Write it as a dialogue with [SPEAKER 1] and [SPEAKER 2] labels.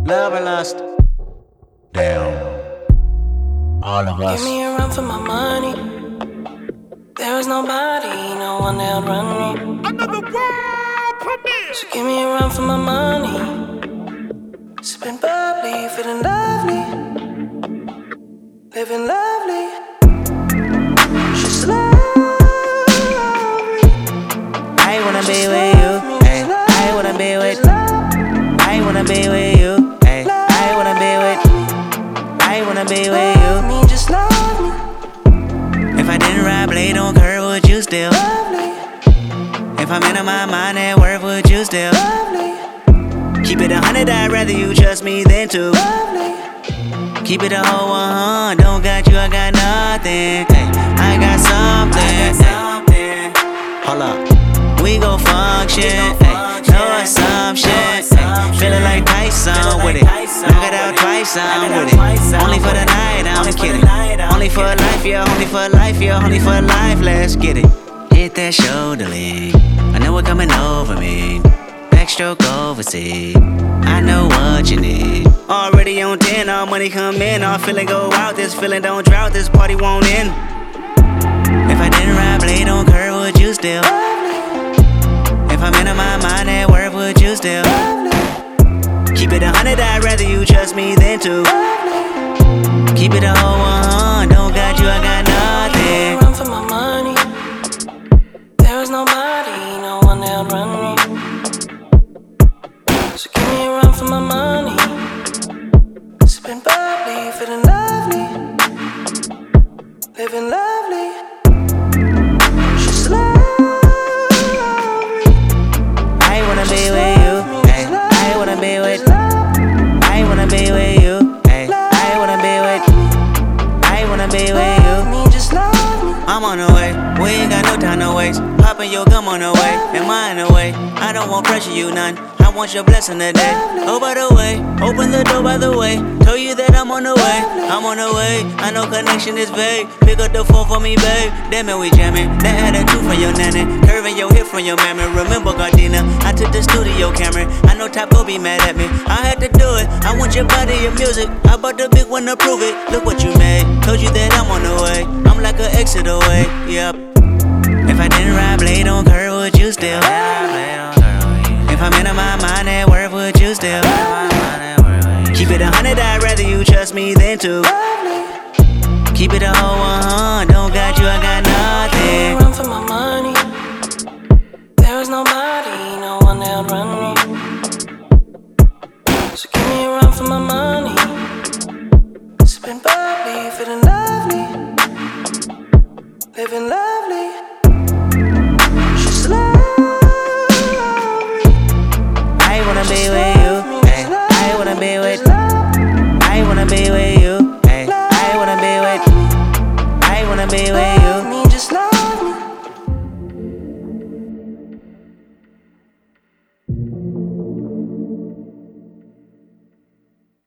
[SPEAKER 1] Love or lust? Damn. All of us.
[SPEAKER 2] Give me a run for my money. There is nobody, no one that'll run me.
[SPEAKER 3] Another world premiere.
[SPEAKER 2] So give me a run for my money. Sipping bubbly, feeling lovely, living lovely. She's lovely.
[SPEAKER 4] I wanna be with you. Ay, I wanna be with. I wanna be with you. Ay, I wanna be with. I wanna be with you.
[SPEAKER 2] Love me, just love me.
[SPEAKER 4] If I didn't ride blade on curve, would you still?
[SPEAKER 2] Lovely,
[SPEAKER 4] If I'm in my mind at work, would you still?
[SPEAKER 2] lovely,
[SPEAKER 4] Keep it 100, I'd rather you trust me than to.
[SPEAKER 2] lovely.
[SPEAKER 4] Keep it a whole 100, don't got you, I got nothing. Ay, I got something. Ay, hold up, we gon' function. Ay, no assumption. Ay, feeling like Tyson with it. Knock it out twice, I'm with it. Only for the night, I'm kidding. Only for life, yeah, only for life, yeah, only for life, let's get it. Hit that shoulder lean, I know it coming over me. Backstroke overseas, I know what you need. Already on 10, all money come in, all feeling go out. This feeling don't drought, this party won't end. If I didn't ride blade on curve, would you still? If I'm in my mind at work, would you still? Keep it 100, I'd rather you trust me than to. Keep it a whole 100, don't got you, I got nothing.
[SPEAKER 2] Run for my money. There is nobody, no one that'll run me. So give me a run for my money. Sipping bubbly, feeling lovely, living lovely. She's lovely.
[SPEAKER 4] I wanna be with you. Ay, I wanna be with. I wanna be with you. Ay, I wanna be with. I wanna be with you.
[SPEAKER 2] Love me, just love me.
[SPEAKER 4] I'm on the way, we ain't got no time to waste. Poppin' your gum on the way, am I in the way? I don't want pressure, you none. I want your blessing today. Oh, by the way, open the door by the way. Told you that I'm on the way, I'm on the way. I know connection is vague. Pick up the phone for me, babe. Damn it, we jamming. That had a two from your nanny, curving your hip from your mammy. Remember Gardena, I took the studio camera. I know Top gon' be mad at me. I had to do it. I want your body, your music. I bought the big one to prove it. Look what you made. Told you that I'm on the way. I'm like an exit away. Yep. If I didn't ride blade on curve, would you still? If I'm in my mind at work, would you still? Keep it 100, I'd rather you trust me than to. Keep it a whole 100, don't got you, I got nothing.
[SPEAKER 2] Run for my money. There is nobody, no one that'll run me. So give me a run for my money. Sipping bubbly, feeling lovely, living lovely. She's lovely.
[SPEAKER 4] I wanna be with you. Ay, I wanna be with. I wanna be with you. Ay, I wanna be with. I wanna be with